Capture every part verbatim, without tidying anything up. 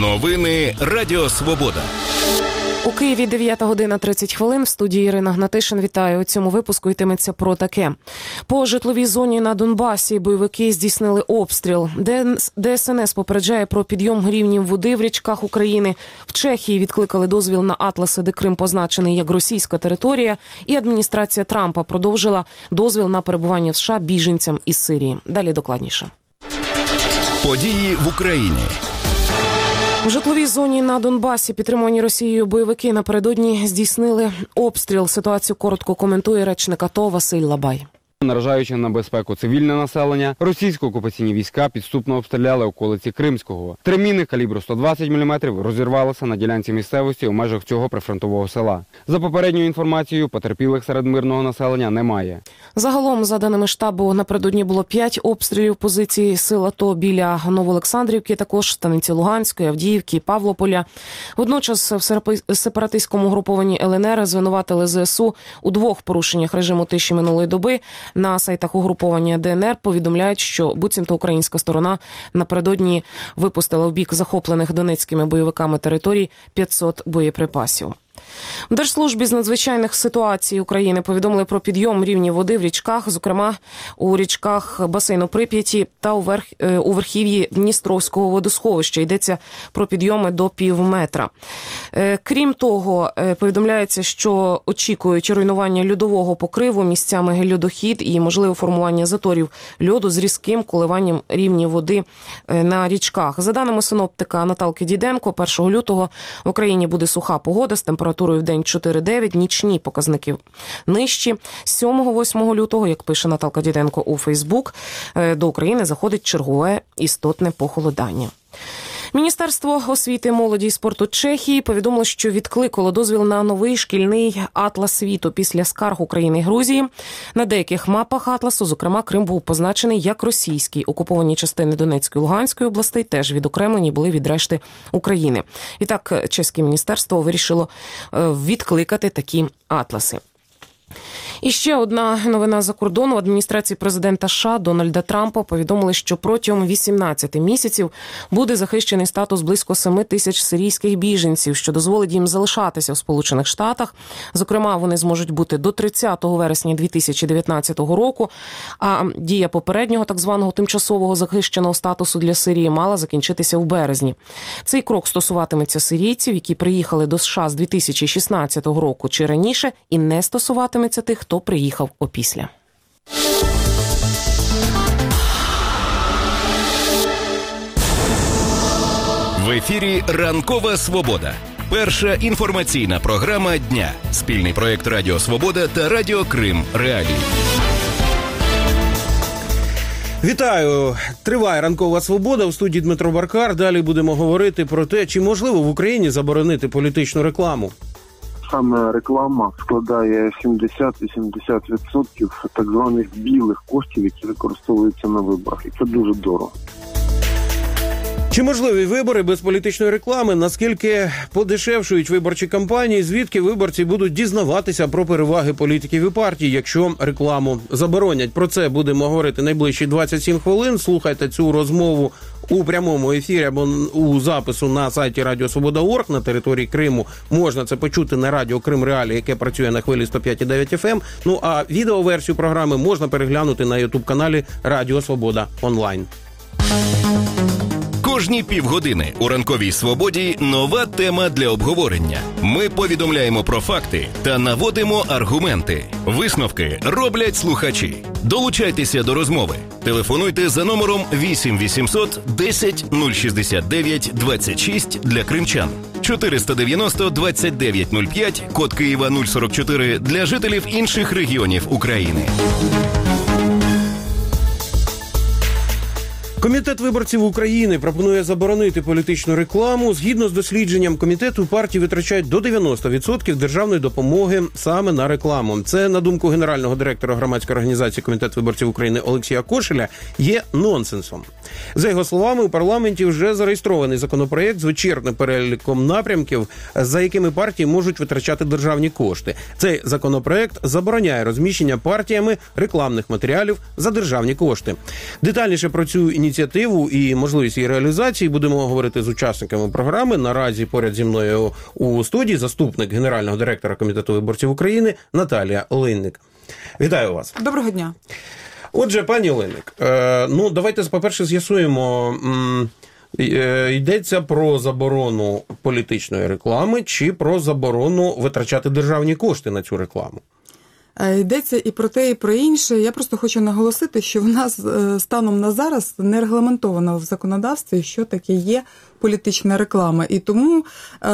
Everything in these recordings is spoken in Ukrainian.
Новини Радіо Свобода. У Києві дев'ята година тридцять хвилин. В студії Ірина Гнатишин. Вітаю. У цьому випуску йтиметься про таке. По житловій зоні на Донбасі бойовики здійснили обстріл. Де ес ен ес попереджає про підйом рівнів води в річках України. В Чехії відкликали дозвіл на атласи, де Крим позначений як російська територія. І адміністрація Трампа продовжила дозвіл на перебування в США біженцям із Сирії. Далі докладніше. Події в Україні. В житловій зоні на Донбасі, підтримувані Росією бойовики, напередодні здійснили обстріл. Ситуацію коротко коментує речник АТО Василь Лабай. Наражаючи на безпеку цивільне населення, російсько-окупаційні війська підступно обстріляли околиці Кримського. Три міни калібру сто двадцять міліметрів розірвалися на ділянці місцевості у межах цього прифронтового села. За попередньою інформацією, потерпілих серед мирного населення немає. Загалом, за даними штабу, напередодні було п'ять обстрілів позиції сил АТО біля Новоолександрівки, також станиці Луганської, Авдіївки, Павлополя. Водночас в сепаратистському групованні ел ен ер звинуватили зе ес у у двох порушеннях режиму тиші минулої доби. На сайтах угруповання де ен ер повідомляють, що буцімто українська сторона напередодні випустила в бік захоплених донецькими бойовиками територій п'ятсот боєприпасів. В Держслужбі з надзвичайних ситуацій України повідомили про підйом рівнів води в річках, зокрема у річках басейну Прип'яті та у, верх, у верхів'ї Дністровського водосховища. Йдеться про підйоми до пів метра. Крім того, повідомляється, що очікують руйнування льодового покриву, місцями льодохід і можливе формування заторів льоду з різким коливанням рівня води на річках. За даними синоптика Наталки Діденко, першого лютого в Україні буде суха погода з температурою в день чотири-дев'ять, нічні показники нижчі. сьомого-восьмого лютого, як пише Наталка Діденко у Фейсбук, до України заходить чергове істотне похолодання. Міністерство освіти, молоді і спорту Чехії повідомило, що відкликало дозвіл на новий шкільний атлас світу після скарг України і Грузії. На деяких мапах атласу, зокрема, Крим був позначений як російський. Окуповані частини Донецької і Луганської областей теж відокремлені були від решти України. І так, чеське міністерство вирішило відкликати такі атласи. І ще одна новина за кордону. Адміністрації президента США Дональда Трампа повідомили, що протягом вісімнадцяти місяців буде захищений статус близько семи тисяч сирійських біженців, що дозволить їм залишатися в Сполучених Штатах. Зокрема, вони зможуть бути до тридцятого вересня дві тисячі дев'ятнадцятого року, а дія попереднього так званого тимчасового захищеного статусу для Сирії мала закінчитися в березні. Цей крок стосуватиметься сирійців, які приїхали до США з дві тисячі шістнадцятого року чи раніше, і не стосуватиметься тих, хто приїхав опісля. В ефірі «Ранкова Свобода». Перша інформаційна програма дня. Спільний проєкт Радіо Свобода та Радіо Крим Реалії. Вітаю! Триває «Ранкова Свобода», в студії Дмитро Баркар. Далі будемо говорити про те, чи можливо в Україні заборонити політичну рекламу. Саме реклама складає сімдесят-вісімдесят відсотків так званих білих коштів, які використовуються на виборах. І це дуже дорого. Чи можливі вибори без політичної реклами? Наскільки подешевшують виборчі кампанії? Звідки виборці будуть дізнаватися про переваги політиків і партій, якщо рекламу заборонять? Про це будемо говорити найближчі двадцять сім хвилин. Слухайте цю розмову у прямому ефірі або у запису на сайті радіо свобода крапка орг на території Криму. Можна це почути на Радіо Крим Реалії, яке працює на хвилі сто п'ять і дев'ять еф ем. Ну а відеоверсію програми можна переглянути на ютуб-каналі Радіо Свобода онлайн. Кожні півгодини у «Ранковій Свободі» нова тема для обговорення. Ми повідомляємо про факти та наводимо аргументи. Висновки роблять слухачі. Долучайтеся до розмови. Телефонуйте за номером вісім вісімсот десять нуль шістдесят дев'ять двадцять шість для кримчан. чотириста дев'яносто двадцять дев'ять нуль п'ять, код Києва нуль сорок чотири для жителів інших регіонів України. Комітет виборців України пропонує заборонити політичну рекламу. Згідно з дослідженням комітету, партії витрачають до дев'яноста відсотків державної допомоги саме на рекламу. Це, на думку генерального директора громадської організації Комітет виборців України Олексія Кошеля, є нонсенсом. За його словами, у парламенті вже зареєстрований законопроєкт з вичерпним переліком напрямків, за якими партії можуть витрачати державні кошти. Цей законопроєкт забороняє розміщення партіями рекламних матеріалів за державні кошти. Детальніше про цю ініціативу і можливість її реалізації будемо говорити з учасниками програми. Наразі поряд зі мною у студії заступник генерального директора Комітету виборців України Наталія Линник. Вітаю вас. Доброго дня. Отже, пані Линник, е, ну давайте, по-перше, з'ясуємо, м, е, йдеться про заборону політичної реклами чи про заборону витрачати державні кошти на цю рекламу? Йдеться і про те, і про інше. Я просто хочу наголосити, що в нас станом на зараз не регламентовано в законодавстві, що таке є політична реклама. І тому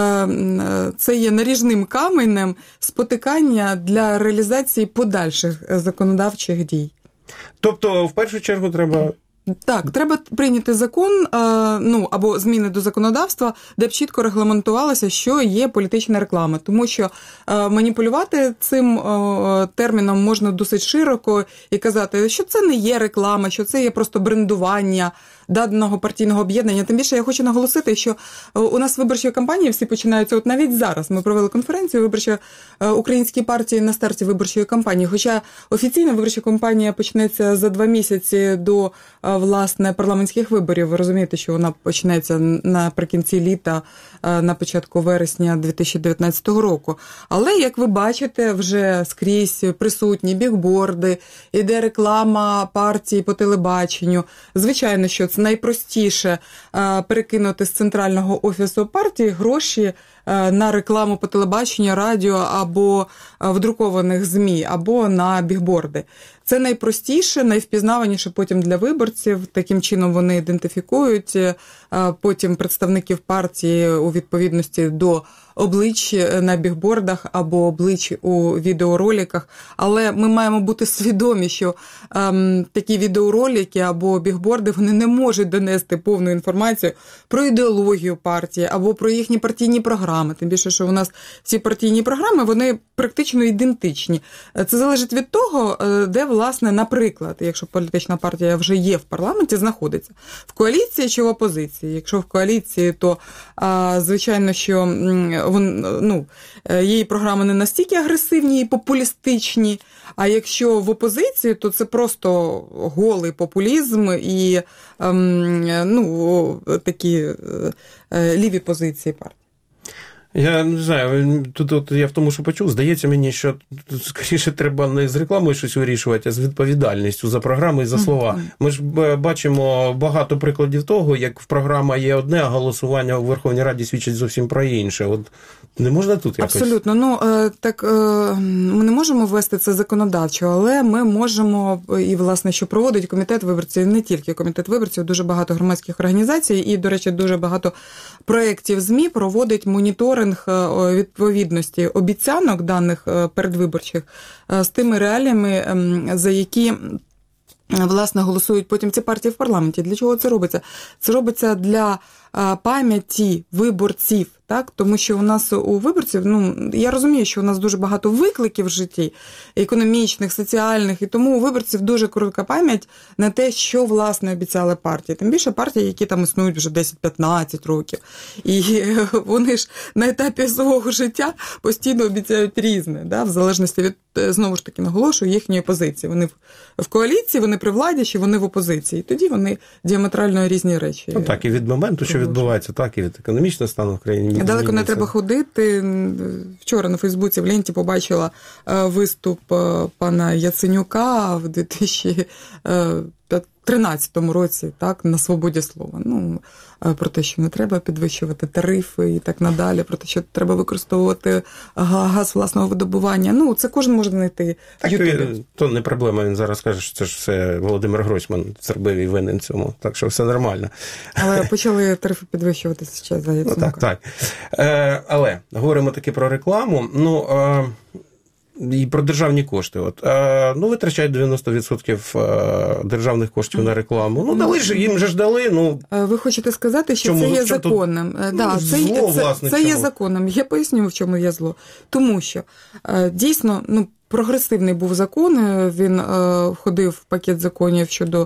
це є наріжним каменем спотикання для реалізації подальших законодавчих дій. Тобто, в першу чергу, треба... Так, треба прийняти закон, ну, або зміни до законодавства, де б чітко регламентувалося, що є політична реклама. Тому що маніпулювати цим терміном можна досить широко і казати, що це не є реклама, що це є просто брендування даного партійного об'єднання. Тим більше я хочу наголосити, що у нас виборчі кампанії всі починаються, от навіть зараз ми провели конференцію виборчі українські партії на старті виборчої кампанії, хоча офіційна виборча кампанія почнеться за два місяці до, власне, парламентських виборів. Ви розумієте, що вона почнеться наприкінці літа, на початку вересня дві тисячі дев'ятнадцятого року. Але, як ви бачите, вже скрізь присутні бігборди, іде реклама партії по телебаченню. Звичайно, що це найпростіше перекинути з центрального офісу партії гроші на рекламу по телебаченню, радіо або в друкованих ЗМІ, або на бігборди. Це найпростіше, найвпізнаваніше потім для виборців. Таким чином вони ідентифікують потім представників партії у відповідності до облич на бігбордах або облич у відеороликах. Але ми маємо бути свідомі, що ем, такі відеоролики або бігборди, вони не можуть донести повну інформацію про ідеологію партії або про їхні партійні програми. Тим більше, що у нас ці партійні програми, вони практично ідентичні. Це залежить від того, де, власне, наприклад, якщо політична партія вже є в парламенті, знаходиться в коаліції чи в опозиції. Якщо в коаліції, то, а, звичайно, що вон, ну, її програми не настільки агресивні і популістичні, а якщо в опозиції, то це просто голий популізм і ем, ну, такі е, ліві позиції партії. Я не знаю, тут от я в тому, що почув, здається мені, що тут скоріше треба не з рекламою щось вирішувати, а з відповідальністю за програми і за слова. Ми ж бачимо багато прикладів того, як в програма є одне, а голосування у Верховній Раді свідчить зовсім про інше. От не можна тут якось? Абсолютно. Ну, так, ми не можемо ввести це законодавчо, але ми можемо, і, власне, що проводить комітет виборців, не тільки комітет виборців, дуже багато громадських організацій і, до речі, дуже багато проєктів ЗМІ проводить моніторинг відповідності обіцянок даних передвиборчих з тими реаліями, за які, власне, голосують потім ці партії в парламенті. Для чого це робиться? Це робиться для пам'яті виборців, так? Тому що у нас у виборців, ну, я розумію, що у нас дуже багато викликів в житті, економічних, соціальних, і тому у виборців дуже коротка пам'ять на те, що, власне, обіцяли партії. Тим більше партії, які там існують вже десять-п'ятнадцять років. І вони ж на етапі свого життя постійно обіцяють різне, да? В залежності від, знову ж таки, наголошую, їхньої позиції. Вони в коаліції, вони при владі, чи вони в опозиції. І тоді вони діаметрально різні речі. Ну, так, і від моменту, що відбувається, так, і від економічного стану в країні. Далеко не треба ходити. Вчора на Фейсбуці в ленті побачила виступ пана Яценюка в дві тисячі тринадцятому році, так, на свободі слова. Ну, про те, що не треба підвищувати тарифи і так надалі, про те, що треба використовувати газ власного видобування. Ну, це кожен може знайти в Ютубі. То не проблема, він зараз каже, що це ж все Володимир Гройсман зробив і винен цьому, так що все нормально. Але почали тарифи підвищуватися ще за Яценюка. Ну, так, так. Е, але говоримо таки про рекламу. Ну, е, і про державні кошти. От, е, ну, витрачають дев'яносто відсотків державних коштів на рекламу. Ну, дали ж, їм же ж дали. Ну, ви хочете сказати, що чому, це є законом? Ну, да, це, зло, це, власне, це є законом. Я поясню, в чому є зло. Тому що, дійсно, ну, прогресивний був закон, він входив в пакет законів щодо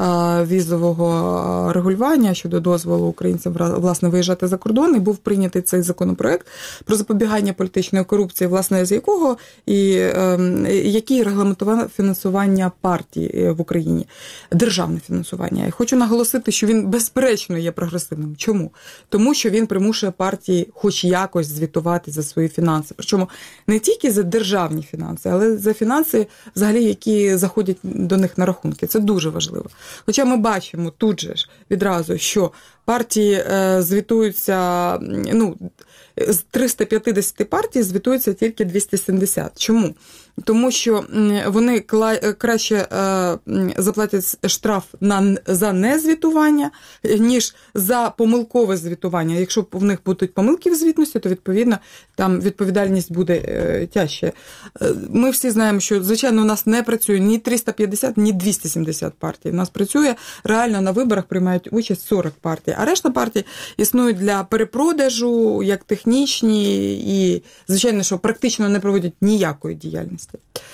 візового регулювання, щодо дозволу українцям, власне, виїжджати за кордон, і був прийнятий цей законопроект про запобігання політичної корупції, власне, з якого і який регламентував фінансування партій в Україні, державне фінансування. І хочу наголосити, що він безперечно є прогресивним. Чому? Тому що він примушує партії хоч якось звітувати за свої фінанси. Причому не тільки за державні фінанси, але за фінанси, взагалі, які заходять до них на рахунки. Це дуже важливо. Хоча ми бачимо тут же ж відразу, що партії е, звітуються, ну, з триста п'ятдесят партій звітуються тільки двісті сімдесят. Чому? Тому що вони краще заплатять штраф на, за незвітування, ніж за помилкове звітування. Якщо в них будуть помилки в звітності, то, відповідно, там відповідальність буде тяжче. Ми всі знаємо, що, звичайно, у нас не працює ні триста п'ятдесят, ні двісті сімдесят партій. У нас працює, реально на виборах приймають участь сорок партій. А решта партій існують для перепродажу, як технічні, і, звичайно, що практично не проводять ніякої діяльності.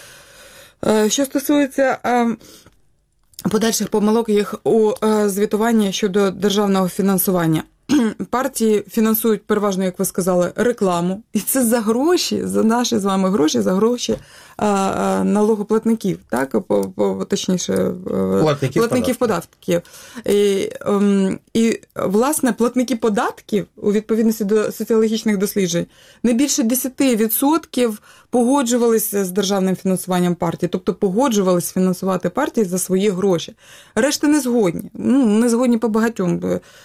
Що стосується подальших помилок їх у звітуванні щодо державного фінансування. Партії фінансують переважно, як ви сказали, рекламу. І це за гроші, за наші з вами гроші, за гроші налогоплатників, так, точніше, платників, платників податків. І, і, власне, платники податків, у відповідності до соціологічних досліджень, не більше десять відсотків погоджувалися з державним фінансуванням партії, тобто погоджувалися фінансувати партії за свої гроші. Решта не згодні. Ну, не згодні по багатьом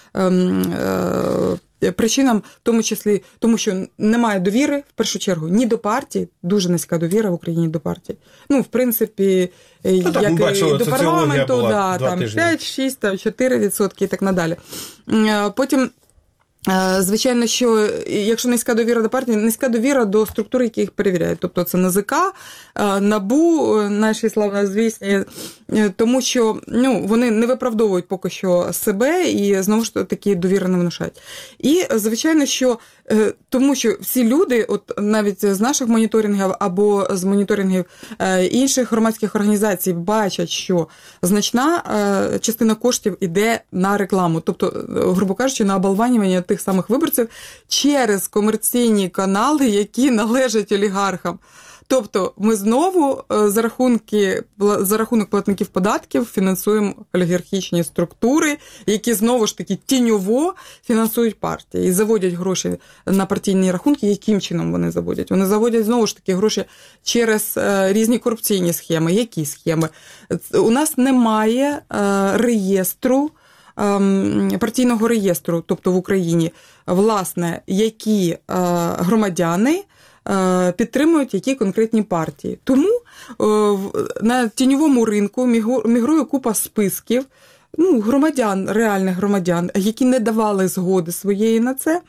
причинам, в тому числі, тому що немає довіри, в першу чергу, ні до партії, дуже низька довіра в Україні до партії. Ну, в принципі, ну, як і до парламенту, да, там п'ять, шість, чотири відсотки і так надалі. Потім, звичайно, що якщо низька довіра до партії, низька довіра до структур, які їх перевіряють. Тобто це НАЗК, НАБУ, наші славнозвісні, тому що, ну, вони не виправдовують поки що себе і, знову ж таки, довіри не внушають. І, звичайно, що тому що всі люди, от навіть з наших моніторингів або з моніторингів інших громадських організацій, бачать, що значна частина коштів іде на рекламу, тобто, грубо кажучи, на оболванювання тих самих виборців через комерційні канали, які належать олігархам. Тобто ми знову за, рахунки, за рахунок платників податків фінансуємо олігархічні структури, які знову ж таки тіньово фінансують партії і заводять гроші на партійні рахунки. Яким чином вони заводять? Вони заводять знову ж таки гроші через різні корупційні схеми. Які схеми? У нас немає реєстру, партійного реєстру, тобто в Україні, власне, які громадяни підтримують які конкретні партії. Тому на тіньовому ринку мігрує купа списків, ну, громадян, реальних громадян, які не давали згоди своєї на це.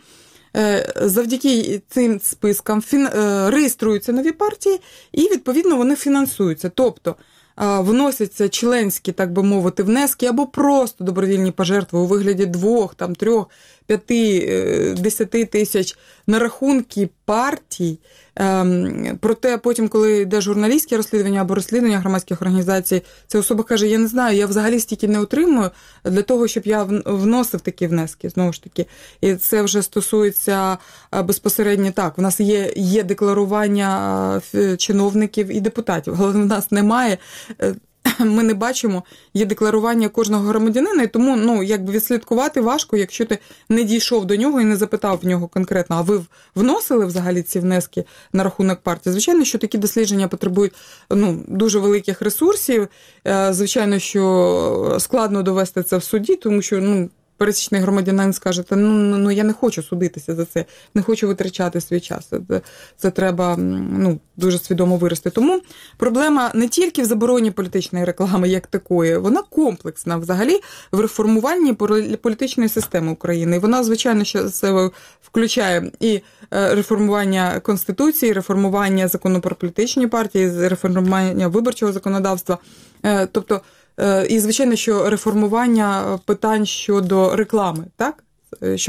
Завдяки цим спискам реєструються нові партії і, відповідно, вони фінансуються. Тобто вносяться членські, так би мовити, внески або просто добровільні пожертви у вигляді двох, там, трьох, п'яти, десяти тисяч на рахунки партій. Проте потім, коли йде журналістське розслідування або розслідування громадських організацій, ця особа каже, я не знаю, я взагалі стільки не отримую для того, щоб я вносив такі внески, знову ж таки. І це вже стосується безпосередньо так. У нас є, є декларування чиновників і депутатів, але в нас немає. Ми не бачимо, є декларування кожного громадянина, і тому, ну, якби відслідкувати важко, якщо ти не дійшов до нього і не запитав в нього конкретно, а ви вносили взагалі ці внески на рахунок партії? Звичайно, що такі дослідження потребують, ну, дуже великих ресурсів. Звичайно, що складно довести це в суді, тому що, ну, пересічний громадянин скаже, ну, ну я не хочу судитися за це, не хочу витрачати свій час. Це, це треба, ну, дуже свідомо вирости. Тому проблема не тільки в забороні політичної реклами як такої, вона комплексна взагалі в реформуванні політичної системи України. І вона, звичайно, що це включає і реформування Конституції, реформування закону про політичні партії, реформування виборчого законодавства. Тобто, і, звичайно, що реформування питань щодо реклами, так? Щоб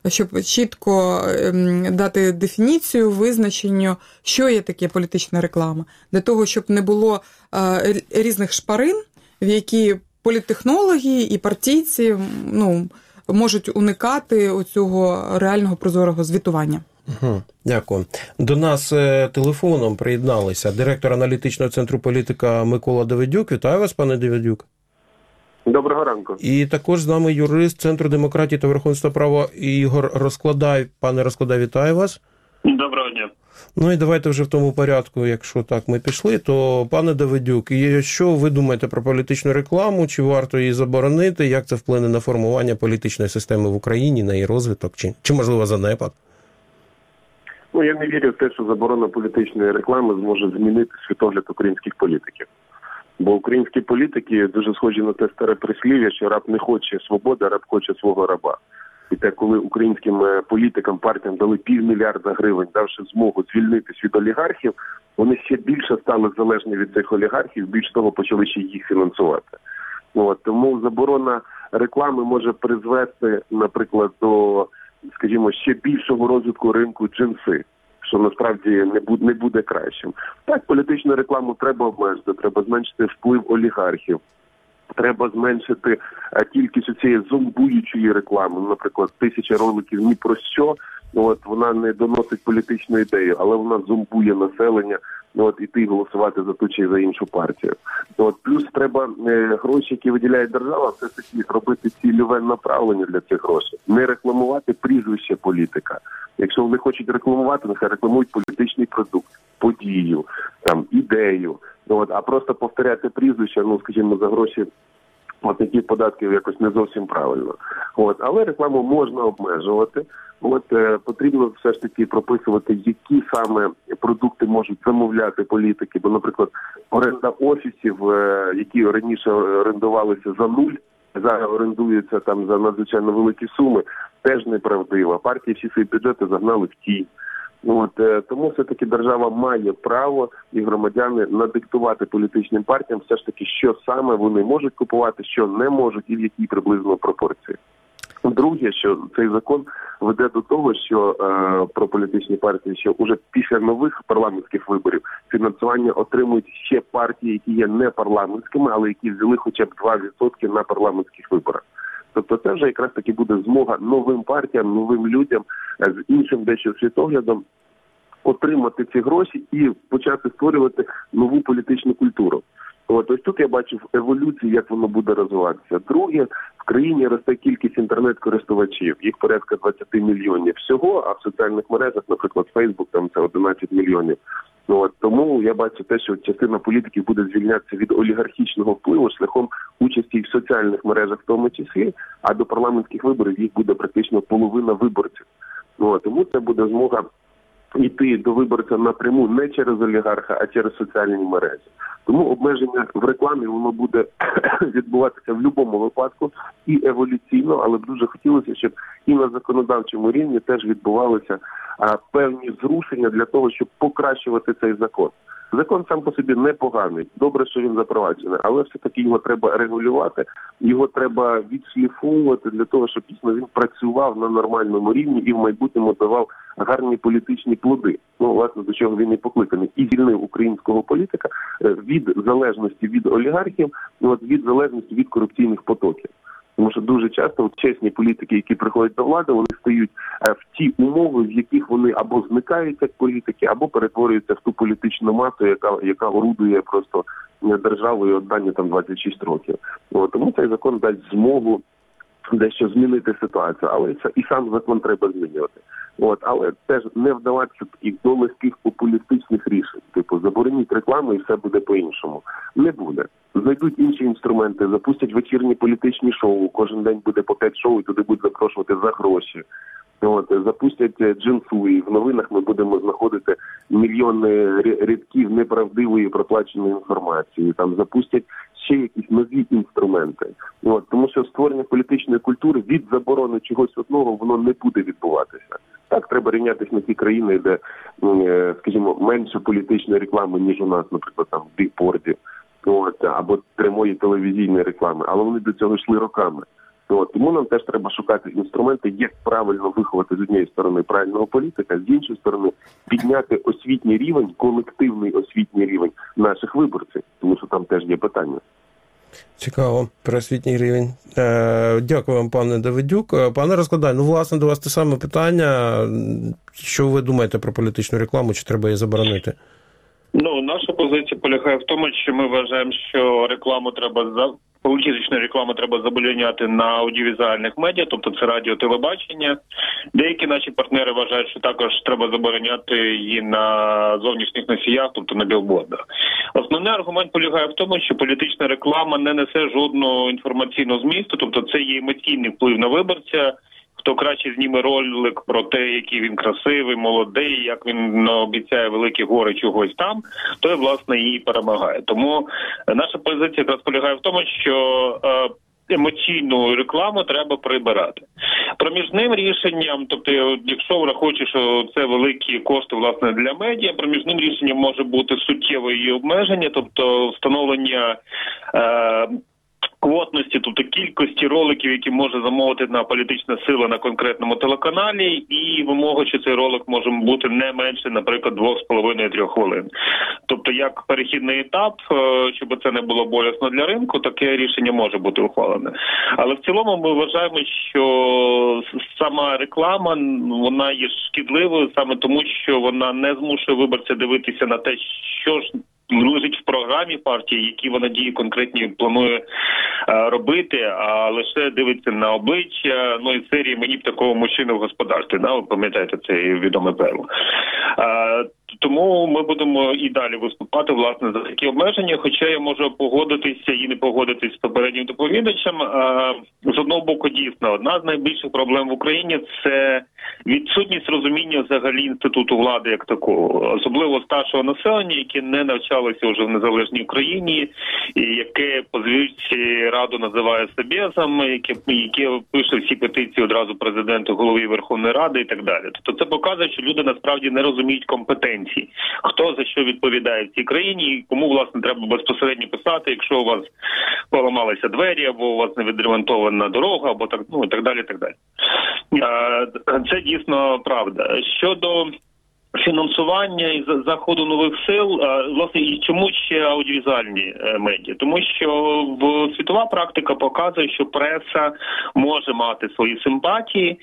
щоб чітко дати дефініцію, визначенню, що є таке політична реклама. Для того, щоб не було різних шпарин, в які політтехнологи і партійці, ну, можуть уникати оцього реального прозорого звітування. Угу, дякую. До нас е, телефоном приєдналися директор аналітичного центру політика Микола Давидюк. Вітаю вас, пане Давидюк. Доброго ранку. І також з нами юрист Центру демократії та верховенства права Ігор Розкладай. Пане Розкладай, вітаю вас. Доброго дня. Ну і давайте вже в тому порядку, якщо так ми пішли, то, пане Давидюк, і що ви думаєте про політичну рекламу? Чи варто її заборонити? Як це вплине на формування політичної системи в Україні, на її розвиток? Чи, чи можливо, занепад? Ну, я не вірю в те, що заборона політичної реклами зможе змінити світогляд українських політиків. Бо українські політики дуже схожі на те старе прислів'я, що раб не хоче свободи, а раб хоче свого раба. І те, коли українським політикам, партіям дали півмільярда гривень, давши змогу звільнитись від олігархів, вони ще більше стали залежні від цих олігархів, більш того, почали ще їх фінансувати. От, тому заборона реклами може призвести, наприклад, до, скажімо, ще більшого розвитку ринку джинси, що насправді не буде, не буде кращим. Так, політичну рекламу треба обмежити, треба зменшити вплив олігархів. Треба зменшити кількість цієї зомбуючої реклами. Наприклад, тисяча роликів ні про що, от, вона не доносить політичну ідею, але вона зомбує населення, от, іти голосувати за ту чи за іншу партію. От, плюс треба е, гроші, які виділяє держава, все таки робити цільове направлення для цих грошей. Не рекламувати прізвище політика. Якщо вони хочуть рекламувати, нехай рекламують політичний продукт, подію, там, ідею. От, а просто повторяти прізвища, ну, скажімо, за гроші платників податків якось не зовсім правильно. От, але рекламу можна обмежувати. От, е, потрібно все ж таки прописувати, які саме продукти можуть замовляти політики. Бо, наприклад, оренда офісів, е, які раніше орендувалися за нуль, зараз орендуються там за надзвичайно великі суми, теж неправдива. Партії всі свої бюджети загнали в тінь. От, е, тому все-таки держава має право і громадяни надиктувати політичним партіям все ж таки, що саме вони можуть купувати, що не можуть і в якій приблизно пропорції. Друге, що цей закон веде до того, що е, про політичні партії, що уже після нових парламентських виборів фінансування отримують ще партії, які є не парламентськими, але які взяли хоча б два відсотки на парламентських виборах. Тобто це вже якраз таки буде змога новим партіям, новим людям з іншим дещо світоглядом отримати ці гроші і почати створювати нову політичну культуру. От ось тут я бачив еволюцію, як воно буде розвиватися. Друге, в країні росте кількість інтернет-користувачів, їх порядка двадцять мільйонів всього, а в соціальних мережах, наприклад, Facebook, там це одинадцять мільйонів. От, тому я бачу те, що частина політиків буде звільнятися від олігархічного впливу шляхом участі в соціальних мережах в тому числі, а до парламентських виборів їх буде практично половина виборців. От, тому це буде змога йти до виборця напряму не через олігарха, а через соціальні мережі. Тому обмеження в рекламі воно буде відбуватися в будь-якому випадку і еволюційно, але б дуже хотілося, щоб і на законодавчому рівні теж відбувалися а, певні зрушення для того, щоб покращувати цей закон. Закон сам по собі непоганий, добре, що він запроваджений, але все-таки його треба регулювати, його треба відшліфовувати для того, щоб дійсно він працював на нормальному рівні і в майбутньому давав гарні політичні плоди. Ну, власне, до чого він і покликаний. І звільнив українського політика від залежності від олігархів, от, від залежності від корупційних потоків. Тому що дуже часто чесні політики, які приходять до влади, вони стають в ті умови, в яких вони або зникають як політики, або перетворюються в ту політичну масу, яка, яка орудує просто державою останні там двадцять шість років. От, тому цей закон дасть змогу дещо змінити ситуацію, але це і сам закон треба змінювати. От, але теж не вдаватися таких до легких популістичних рішень, типу забороніть рекламу і все буде по-іншому. Не буде. Знайдуть інші інструменти, запустять вечірні політичні шоу, кожен день буде по п'ять шоу і туди будуть запрошувати за гроші. От, запустять джинсу, і в новинах ми будемо знаходити мільйони рядків неправдивої проплаченої інформації. Там запустять ще якісь нові інструменти. От, тому що створення політичної культури від заборони чогось одного, воно не буде відбуватися. Так, треба рівнятися на ті країни, де, скажімо, менше політичної реклами, ніж у нас, наприклад, там в бігборді, от, або прямої телевізійної реклами. Але вони до цього йшли роками. От, тому нам теж треба шукати інструменти, як правильно виховати з однієї сторони правильного політика, з іншої сторони підняти освітній рівень, колективний освітній рівень наших виборців, тому що там теж є питання. Цікаво, про освітній рівень. Е, дякую вам, пане Давидюк. Пане Розкладай, ну, власне, до вас те саме питання. Що ви думаєте про політичну рекламу, чи треба її заборонити? Ну, наша позиція полягає в тому, що ми вважаємо, що рекламу треба за політичну рекламу треба забороняти на аудіовізуальних медіа, тобто це радіо, телебачення. Деякі наші партнери вважають, що також треба забороняти її на зовнішніх носіях, тобто на білбордах. Основний аргумент полягає в тому, що політична реклама не несе жодного інформаційного змісту, тобто це є емоційний вплив на виборця. Хто краще зніме ролик про те, який він красивий, молодий, як він обіцяє великі гори чогось там, той, власне, її перемагає. Тому наша позиція якраз полягає в тому, що емоційну рекламу треба прибирати. Проміжним рішенням, тобто, якщо враховуючи, що це великі кошти, власне, для медіа, проміжним рішенням може бути суттєве її обмеження, тобто встановлення е- квотності, тобто кількості роликів, які може замовити на політична сила на конкретному телеканалі, і вимога, що цей ролик може бути не менше, наприклад, двох з половиною-трьох хвилин. Тобто, як перехідний етап, щоб це не було болісно для ринку, таке рішення може бути ухвалене. Але в цілому ми вважаємо, що сама реклама, вона є шкідливою саме тому, що вона не змушує виборця дивитися на те, що ж лежить в програмі партії, які вона дії конкретні планує а, робити, а лише дивиться на обличчя, ну і серії «Мені б такого мужчини в господарстві», да, ви пам'ятаєте цей відомий перл. А, тому ми будемо і далі виступати, власне, за такі обмеження, хоча я можу погодитися і не погодитись з попереднім доповідачем. А, з одного боку, дійсно, одна з найбільших проблем в Україні – це відсутність розуміння взагалі інституту влади як такого, особливо старшого населення, яке не навчалося вже в незалежній Україні, і яке по звичці Раду називає собєзом, яке, яке пише всі петиції одразу президенту, голові Верховної Ради і так далі. Тобто це показує, що люди насправді не розуміють компетенції, хто за що відповідає в цій країні і кому, власне, треба безпосередньо писати, якщо у вас поламалися двері, або у вас не відремонтована дорога, або так, ну і так далі, і так далі. Це дійсно правда. Щодо фінансування і заходу нових сил, власне, і чому ще аудіовізуальні медіа? Тому що в світова практика показує, що преса може мати свої симпатії,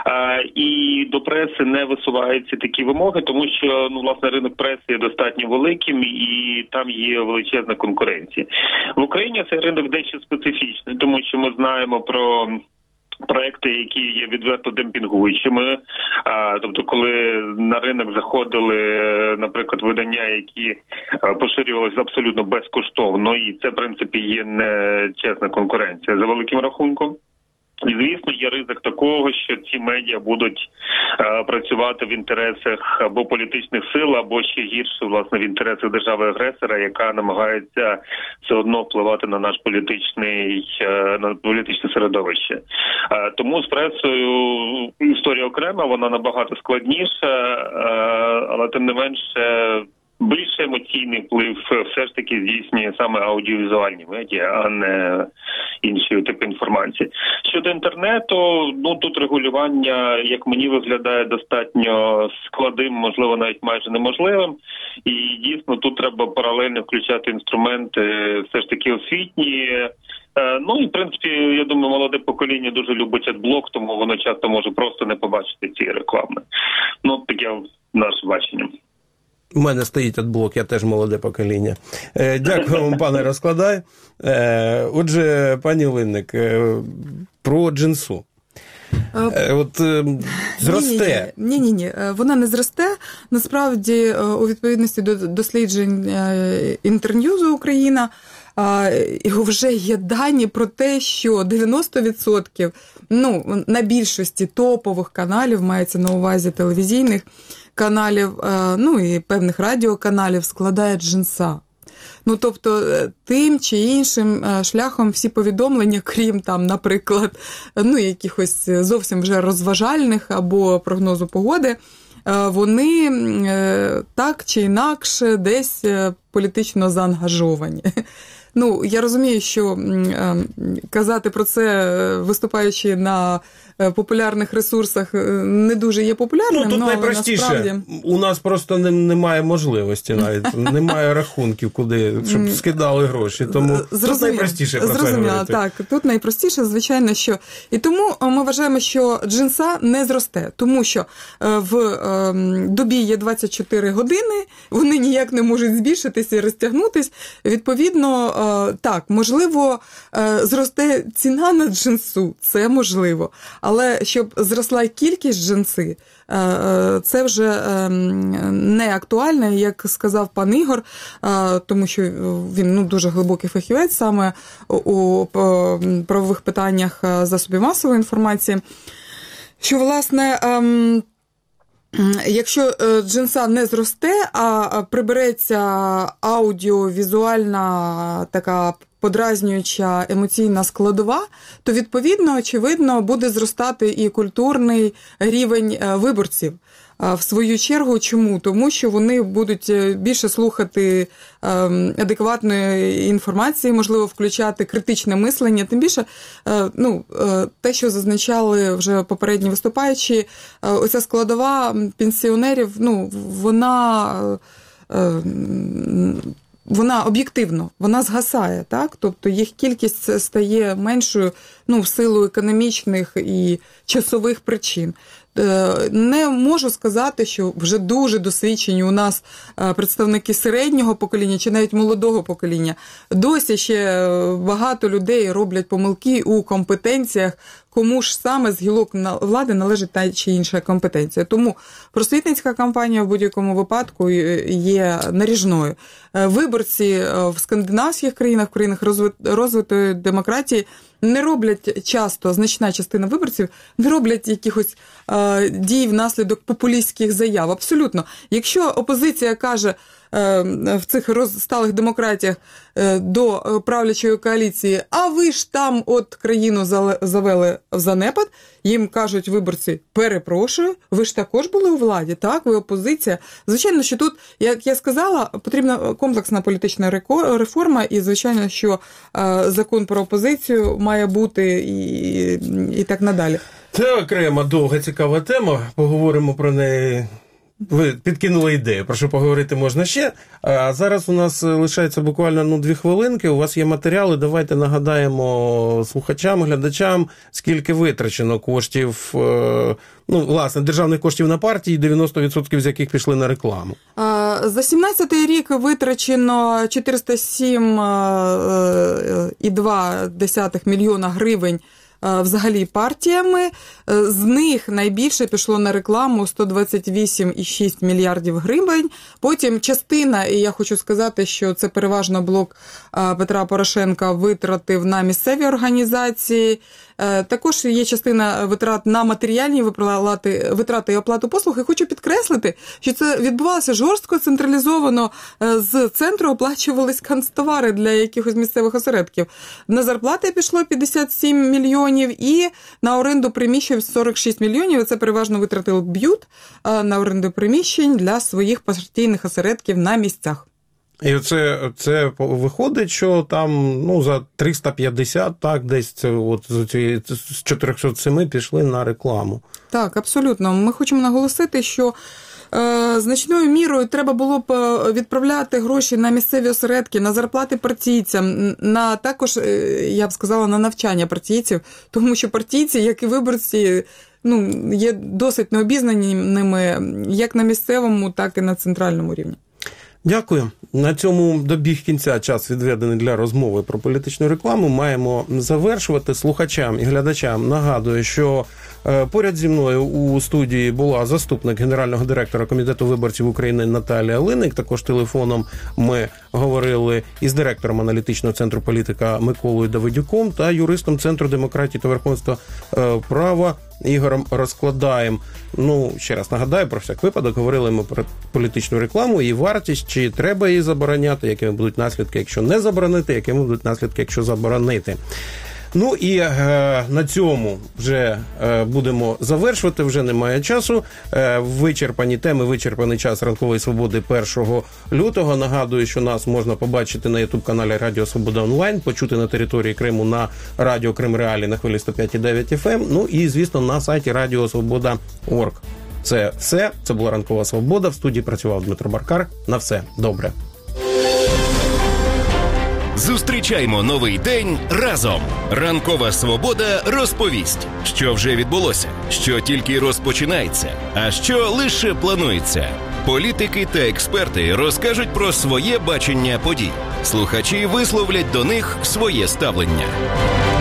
і до преси не висуваються такі вимоги, тому що, ну, власне, ринок преси є достатньо великим і там є величезна конкуренція. В Україні цей ринок дещо специфічний, тому що ми знаємо про проекти, які є відверто демпінгуючими, а, тобто коли на ринок заходили, наприклад, видання, які поширювалися абсолютно безкоштовно, і це, в принципі, є нечесна конкуренція за великим рахунком. І, звісно, є ризик такого, що ці медіа будуть е, працювати в інтересах або політичних сил, або ще гірше, власне, в інтересах держави-агресора, яка намагається все одно впливати на наш політичний, е, на політичне середовище. Е, тому з пресою історія окрема, вона набагато складніша, е, але тим не менше більше емоційний вплив все ж таки здійснює саме аудіовізуальні медіа, а не інші типи інформації. Щодо інтернету, ну тут регулювання, як мені виглядає, достатньо складним, можливо, навіть майже неможливим. І дійсно тут треба паралельно включати інструменти все ж таки освітні. Ну і, в принципі, я думаю, молоде покоління дуже любить адблок, тому воно часто може просто не побачити цієї реклами. Ну, таке наше бачення. У мене стоїть адблок, я теж молоде покоління. Дякую вам, пане Розкладай. Отже, пані Линник, про джинсу. От зросте. Ні-ні-ні, вона не зросте. Насправді, у відповідності до досліджень Інтерньюзу Україна, вже є дані про те, що дев'яносто відсотків, ну, на більшості топових каналів, мається на увазі телевізійних каналів, ну і певних радіоканалів, складає джинса. Ну, тобто, тим чи іншим шляхом всі повідомлення, крім там, наприклад, ну, якихось зовсім вже розважальних або прогнозу погоди, вони так чи інакше десь політично заангажовані. Ну, я розумію, що е, казати про це, виступаючи на популярних ресурсах, не дуже є популярним. Ну, тут ну, найпростіше. Насправді... У нас просто не, немає можливості навіть, немає рахунків, куди, щоб скидали гроші. Тому Зрозуміло. Тут найпростіше про це говорити. Так, тут найпростіше, звичайно, що... І тому ми вважаємо, що джинса не зросте, тому що в добі є двадцять чотири години, вони ніяк не можуть збільшитися і розтягнутись. Відповідно, так, можливо, зросте ціна на джинсу, це можливо. Але щоб зросла кількість джинси, це вже не актуально, як сказав пан Ігор, тому що він ну, дуже глибокий фахівець саме у правових питаннях засобів масової інформації, що, власне, якщо джинса не зросте, а прибереться аудіовізуальна така подразнююча емоційна складова, то, відповідно, очевидно, буде зростати і культурний рівень виборців. В свою чергу, чому? Тому що вони будуть більше слухати адекватної інформації, можливо, включати критичне мислення. Тим більше, ну, те, що зазначали вже попередні виступаючі, оця складова пенсіонерів, ну, вона... Вона об'єктивно, вона згасає, так? Тобто їх кількість стає меншою, ну, в силу економічних і часових причин. Не можу сказати, що вже дуже досвідчені у нас представники середнього покоління чи навіть молодого покоління. Досі ще багато людей роблять помилки у компетенціях, кому ж саме з гілок влади належить та чи інша компетенція. Тому просвітницька кампанія в будь-якому випадку є наріжною. Виборці в скандинавських країнах, в країнах розвитої демократії не роблять часто, значна частина виборців не роблять якихось е, дій внаслідок популістських заяв. Абсолютно. Якщо опозиція каже е, в цих сталих демократіях е, до правлячої коаліції, а ви ж там от країну завели в занепад, їм кажуть виборці, перепрошую, ви ж також були у владі, так, ви опозиція. Звичайно, що тут, як я сказала, потрібна комплексна політична реформа і, звичайно, що е, закон про опозицію має бути і, і так надалі. Це окрема довга цікава тема, поговоримо про неї. Ви підкинули ідею, про що поговорити можна ще. А зараз у нас лишається буквально ну, дві хвилинки, у вас є матеріали, давайте нагадаємо слухачам, глядачам, скільки витрачено коштів, ну, власне, державних коштів на партії, дев'яносто відсотків з яких пішли на рекламу. За сімнадцятий рік витрачено чотириста сім цілих два десятих мільйона гривень взагалі партіями. З них найбільше пішло на рекламу сто двадцять вісім цілих шість мільярдів гривень. Потім частина, і я хочу сказати, що це переважно блок Петра Порошенка, витратив на місцеві організації. Також є частина витрат на матеріальні виплати, витрати і оплату послуг. І хочу підкреслити, що це відбувалося жорстко, централізовано. З центру оплачувались канцтовари для якихось місцевих осередків. На зарплати пішло п'ятдесят сім мільйонів і на оренду приміщень сорок шість мільйонів. Це переважно витратив БЮТ на оренду приміщень для своїх партійних осередків на місцях. І це, це виходить, що там ну, за триста п'ятдесят, так, десь це, от, з, цієї, з чотириста сім пішли на рекламу. Так, абсолютно. Ми хочемо наголосити, що е, значною мірою треба було б відправляти гроші на місцеві осередки, на зарплати партійцям, на також, я б сказала, на навчання партійців, тому що партійці, як і виборці, ну, є досить необізнаними як на місцевому, так і на центральному рівні. Дякую. На цьому добіг кінця час, відведений для розмови про політичну рекламу. Маємо завершувати. Слухачам і глядачам нагадую, що поряд зі мною у студії була заступник генерального директора Комітету виборців України Наталія Линик. Також телефоном ми говорили із директором аналітичного центру політика Миколою Давидюком та юристом Центру демократії та верховенства права Ігорем Розкладаєм. Ну, ще раз нагадаю, про всяк випадок, говорили ми про політичну рекламу, її вартість, чи треба її забороняти, якими будуть наслідки, якщо не заборонити, якими будуть наслідки, якщо заборонити. Ну і е, на цьому вже е, будемо завершувати, вже немає часу. Е, вичерпані теми, вичерпаний час ранкової свободи першого лютого. Нагадую, що нас можна побачити на ютуб-каналі Радіо Свобода онлайн, почути на території Криму на Радіо Крим Реалі на хвилі сто п'ять і дев'ять еф ем, ну і, звісно, на сайті радіо свобода крапка орг. Це все. Це була Ранкова Свобода. В студії працював Дмитро Баркар. На все добре. Зустрічаймо новий день разом. Ранкова Свобода розповість, що вже відбулося, що тільки розпочинається, а що лише планується. Політики та експерти розкажуть про своє бачення подій. Слухачі висловлять до них своє ставлення.